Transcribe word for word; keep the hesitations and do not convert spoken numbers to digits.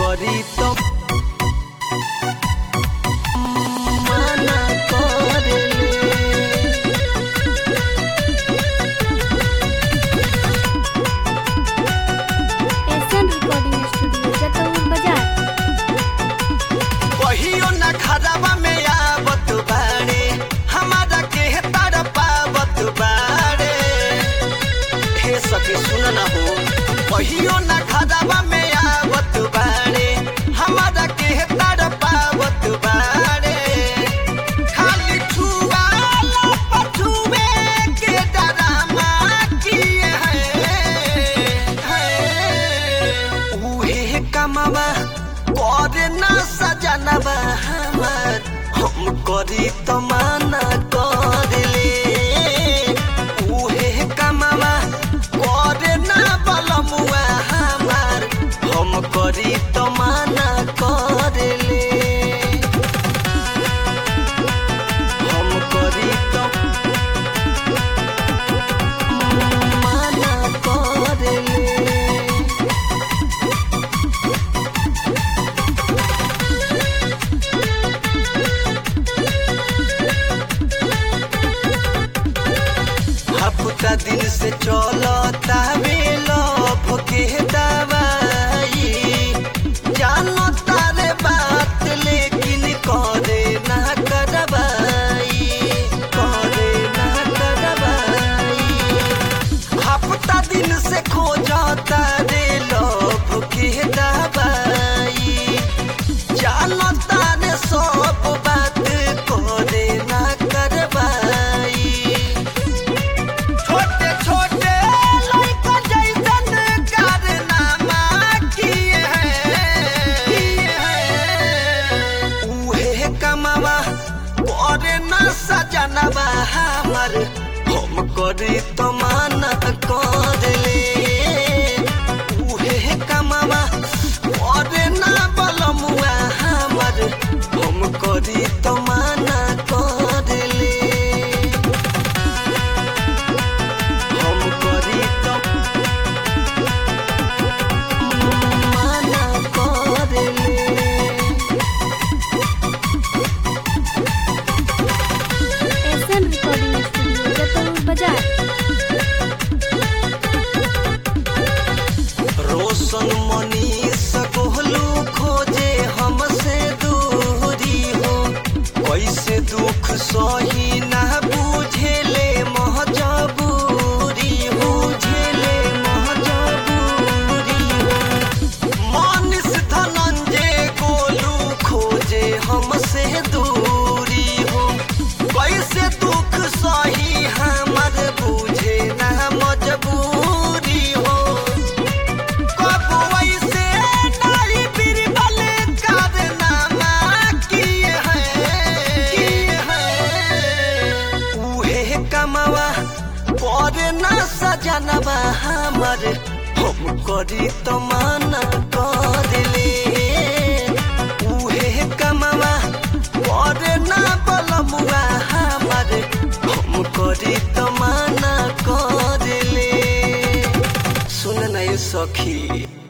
करी तो मना करेले। एसन रिकॉर्डिंग स्टूडियो जतौर बाजार। कहियो ना खराबा में आवत बाड़े, हमारा के तार पावत बाड़े। हे सखी सुन ना हो, कहियो ना खराबा में आवत बाड़े, हमारा के तार पावत बाड़े। खाली छुआला पछुए के डरामा किए हैं, हैं। उहे कमावा करे ना सजनवा हमार, हम करी तो मना करेले। उहे कमावा करे ना बलमुआ हमार, हम करी तो मना करेले। हम करी तो मना करेले। हफ्ता दिन से चलता लव के दवाई, जानो तारे बात लेकिन करे ना करवाई, करे ना करवाई। हफ्ता दिन से खोजता रे लव के दवाई, जानो तारे सब बात करे ना करवाई। छोटे छोटे लइका जैसन कारनामा किए हैं, किए हैं। उहे कमावा करे ना सजनवा हमर, हम करी तो मना करेले। उहे कमावा करे ना बलमुआ हमर, हम करी तो मना करेले। हम करी तो मना करेले। एसन रिकॉर्डिंग स्टूडियो जतौर बाजार। रोशन मनीष कोहलू खोजे हमसे दूरी हो, कैसे दुख सही ना बुझेले महजबूरी, बुझेले महजबूरी हो। मनीष धनंजय गोलू खोजे हमसे दूरी हो, कैसे दुख सही हमर बुझे ना मजबूरी हो। कब वैसे नारी बीरबल कारनामा किए हैं, किए हैं। उहे कमावा करे ना सजनवा हमर, हम करी तो मना करेले। उहे कमावा करे ना बलमुआ हमर, हम करी तो मना करेले। सुन नहीं सखी।